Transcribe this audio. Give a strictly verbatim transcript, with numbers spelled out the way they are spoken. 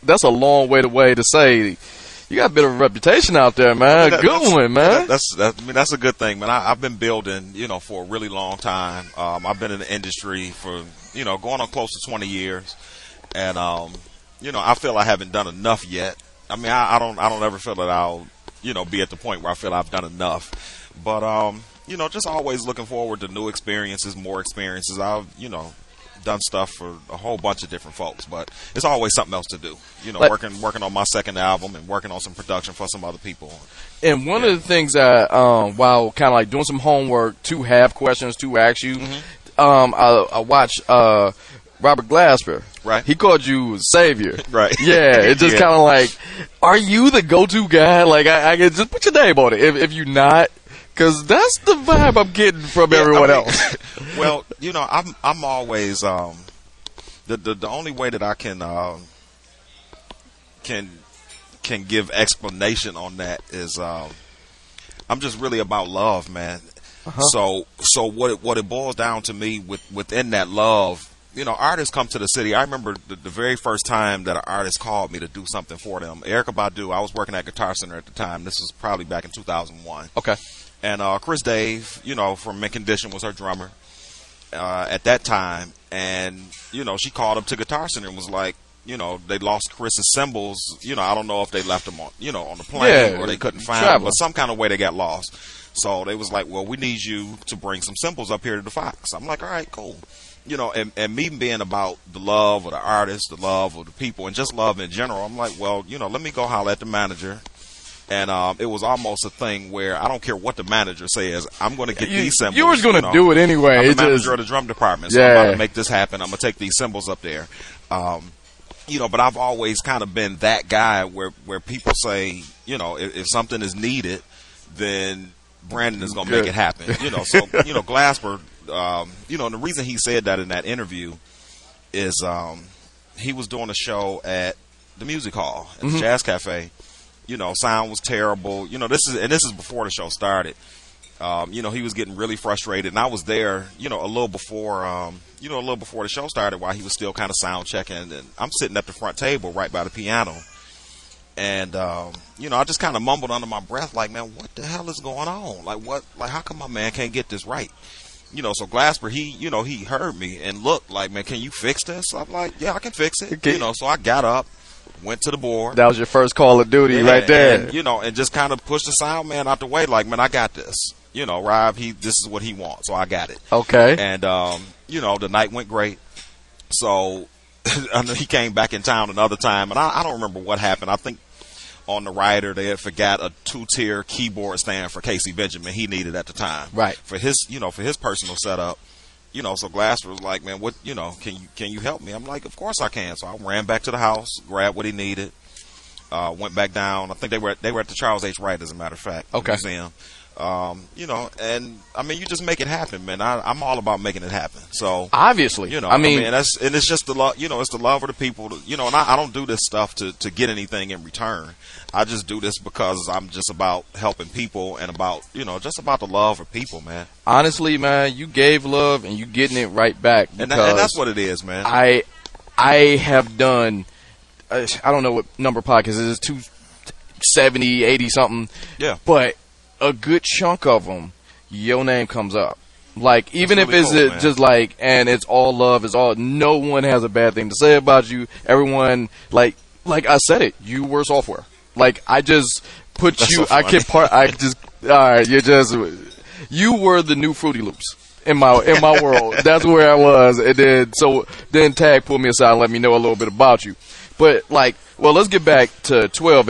that's a long way to way to say you got a bit of a reputation out there, man. I mean, that, good one, man. That, that's that, I mean that's a good thing, man. I, I've been building, you know, for a really long time. Um, I've been in the industry for, you know, going on close to twenty years, and um, you know, I feel I haven't done enough yet. I mean, I, I don't, I don't ever feel that I'll, you know, be at the point where I feel I've done enough. But um, you know, just always looking forward to new experiences, more experiences. I've, you know, done stuff for a whole bunch of different folks, but it's always something else to do. You know, like, working working on my second album and working on some production for some other people. And one yeah. of the things that, um, while kind of like doing some homework to have questions to ask you, mm-hmm. um, I, I watched uh, Robert Glasper. Right. He called you Savior. Right. Yeah. It's just yeah. kind of like, are you the go-to guy? Like, I, I can just put your name on it. If, if you're not, because that's the vibe I'm getting from yeah, everyone I mean, else. Well, you know, I'm I'm always um, the, the the only way that I can um, can can give explanation on that is um, I'm just really about love, man. Uh-huh. So so what it, what it boils down to me with within that love, you know, artists come to the city. I remember the, the very first time that an artist called me to do something for them. Erykah Badu. I was working at Guitar Center at the time. This was probably back in two thousand one. Okay. And uh, Chris Dave, you know, from Mint Condition was her drummer uh, at that time. And, you know, she called up to Guitar Center and was like, you know, they lost Chris's cymbals. You know, I don't know if they left them on, you know, on the plane yeah, or they couldn't find travel. them, but some kind of way they got lost. So they was like, well, we need you to bring some cymbals up here to the Fox. I'm like, all right, cool. You know, and, and me being about the love of the artist, the love of the people, and just love in general, I'm like, well, you know, let me go holler at the manager. And um, it was almost a thing where I don't care what the manager says, I'm going to get you, these cymbals. You were going to you know, do it anyway. I'm the it manager just, of the drum department, so yeah. I'm about to make this happen. I'm going to take these cymbals up there. Um, you know, but I've always kind of been that guy where, where people say, you know, if, if something is needed, then Brandon is going to make it happen. You know, so, you know, Glasper, um, you know, and the reason he said that in that interview is um, he was doing a show at the Music Hall, at mm-hmm. the Jazz Cafe. You know, sound was terrible. You know, this is and this is before the show started. Um, you know, he was getting really frustrated, and I was there. You know, a little before. Um, you know, a little before the show started, while he was still kind of sound checking, and I'm sitting at the front table right by the piano, and um, you know, I just kind of mumbled under my breath, like, "Man, what the hell is going on? Like, what? Like, how come my man can't get this right?" You know, so Glasper, he, you know, he heard me and looked like, "Man, can you fix this?" I'm like, "Yeah, I can fix it." Okay. You know, so I got up. Went to the board. That was your first Call of Duty yeah, right there. And, you know, and just kind of pushed the sound man out the way, like, man, I got this. You know, Rob, he this is what he wants, so I got it. Okay. And, um, you know, the night went great. So he came back in town another time, and I, I don't remember what happened. I think on the rider they had forgot a two-tier keyboard stand for Casey Benjamin he needed at the time. Right. For his, you know, for his personal setup. You know, so Glasper was like, man, what, you know, can you can you help me? I'm like, of course I can. So I ran back to the house, grabbed what he needed, uh, went back down. I think they were they were at the Charles H. Wright, as a matter of fact, okay. museum. Um, you know, and I mean, you just make it happen, man. I, I'm all about making it happen. So obviously, you know, I mean, I mean that's and it's just the love, you know, it's the love of the people. To, you know, and I, I don't do this stuff to to get anything in return. I just do this because I'm just about helping people and about, you know, just about the love of people, man. Honestly, man, you gave love and you getting it right back. And, that, and that's what it is, man. I I have done, uh, I don't know what number podcasts it is, two seventy, eighty something. Yeah. But a good chunk of them, your name comes up. Like, even That's if really it's cool, it man. just like, and it's all love, it's all, no one has a bad thing to say about you. Everyone, like, like I said it, you were software. Like, I just put That's you, so I funny. can part, I just, alright, you're just, you were the new Fruity Loops in my, in my world. That's where I was. And then, so, then Tag pulled me aside and let me know a little bit about you. But, like, well, let's get back to twelve.